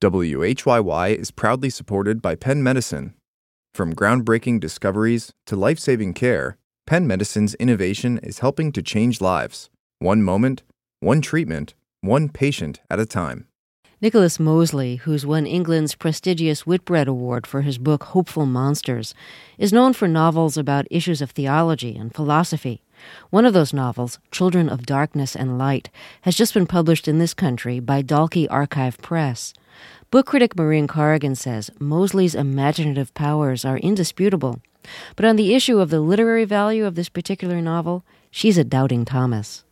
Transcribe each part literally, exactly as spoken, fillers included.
W H Y Y is proudly supported by Penn Medicine. From groundbreaking discoveries to life-saving care, Penn Medicine's innovation is helping to change lives, one moment, one treatment, one patient at a time. Nicholas Mosley, who's won England's prestigious Whitbread Award for his book Hopeful Monsters, is known for novels about issues of theology and philosophy. One of those novels, Children of Darkness and Light, has just been published in this country by Dalkey Archive Press. Book critic Maureen Corrigan says Mosley's imaginative powers are indisputable. But on the issue of the literary value of this particular novel, she's a doubting Thomas.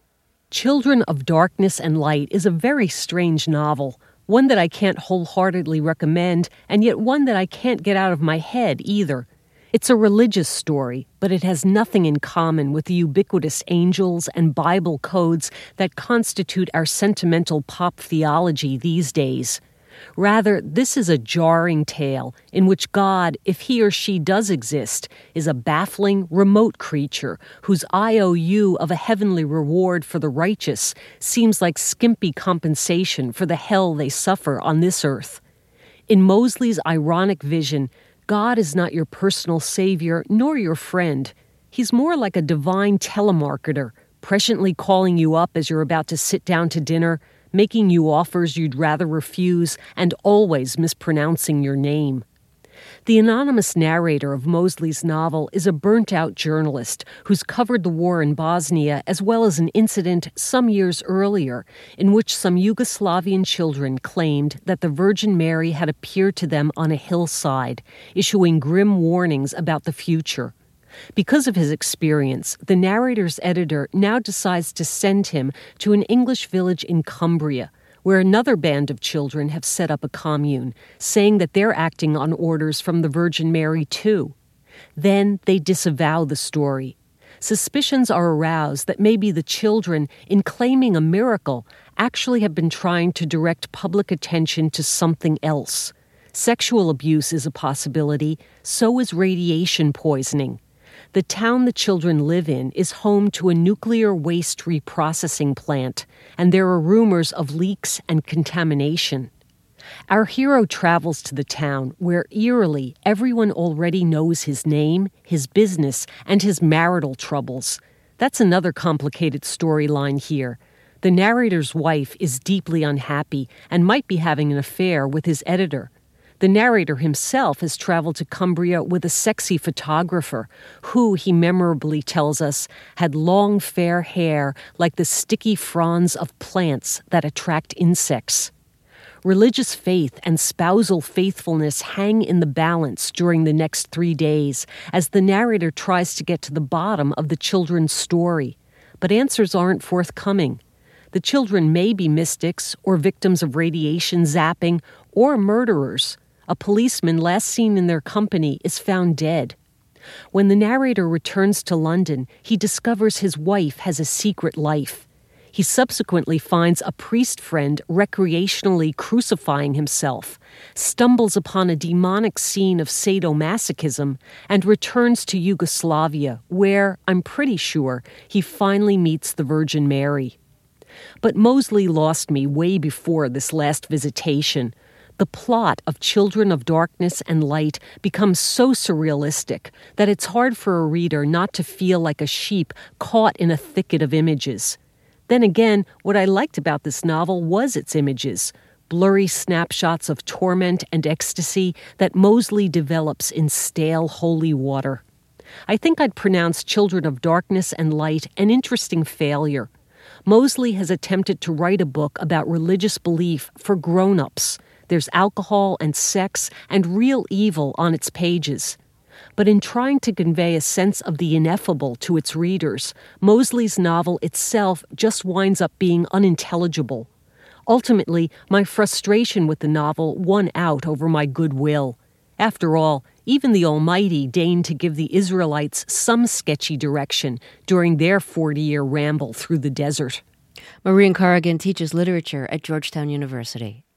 Children of Darkness and Light is a very strange novel, one that I can't wholeheartedly recommend, and yet one that I can't get out of my head either. It's a religious story, but it has nothing in common with the ubiquitous angels and Bible codes that constitute our sentimental pop theology these days. Rather, this is a jarring tale in which God, if he or she does exist, is a baffling, remote creature whose I O U of a heavenly reward for the righteous seems like skimpy compensation for the hell they suffer on this earth. In Mosley's ironic vision, God is not your personal savior nor your friend. He's more like a divine telemarketer, presciently calling you up as you're about to sit down to dinner, making you offers you'd rather refuse, and always mispronouncing your name. The anonymous narrator of Mosley's novel is a burnt-out journalist who's covered the war in Bosnia as well as an incident some years earlier in which some Yugoslavian children claimed that the Virgin Mary had appeared to them on a hillside, issuing grim warnings about the future. Because of his experience, the narrator's editor now decides to send him to an English village in Cumbria, where another band of children have set up a commune, saying that they're acting on orders from the Virgin Mary too. Then they disavow the story. Suspicions are aroused that maybe the children, in claiming a miracle, actually have been trying to direct public attention to something else. Sexual abuse is a possibility, so is radiation poisoning. The town the children live in is home to a nuclear waste reprocessing plant, and there are rumors of leaks and contamination. Our hero travels to the town where, eerily, everyone already knows his name, his business, and his marital troubles. That's another complicated storyline here. The narrator's wife is deeply unhappy and might be having an affair with his editor. The narrator himself has traveled to Cumbria with a sexy photographer who, he memorably tells us, had long fair hair like the sticky fronds of plants that attract insects. Religious faith and spousal faithfulness hang in the balance during the next three days as the narrator tries to get to the bottom of the children's story. But answers aren't forthcoming. The children may be mystics or victims of radiation zapping or murderers. A policeman last seen in their company is found dead. When the narrator returns to London, he discovers his wife has a secret life. He subsequently finds a priest friend recreationally crucifying himself, stumbles upon a demonic scene of sadomasochism, and returns to Yugoslavia, where, I'm pretty sure, he finally meets the Virgin Mary. But Mosley lost me way before this last visitation. The plot of Children of Darkness and Light becomes so surrealistic that it's hard for a reader not to feel like a sheep caught in a thicket of images. Then again, what I liked about this novel was its images, blurry snapshots of torment and ecstasy that Mosley develops in stale holy water. I think I'd pronounce Children of Darkness and Light an interesting failure. Mosley has attempted to write a book about religious belief for grown-ups. There's alcohol and sex and real evil on its pages. But in trying to convey a sense of the ineffable to its readers, Mosley's novel itself just winds up being unintelligible. Ultimately, my frustration with the novel won out over my goodwill. After all, even the Almighty deigned to give the Israelites some sketchy direction during their forty-year ramble through the desert. Maureen Corrigan teaches literature at Georgetown University.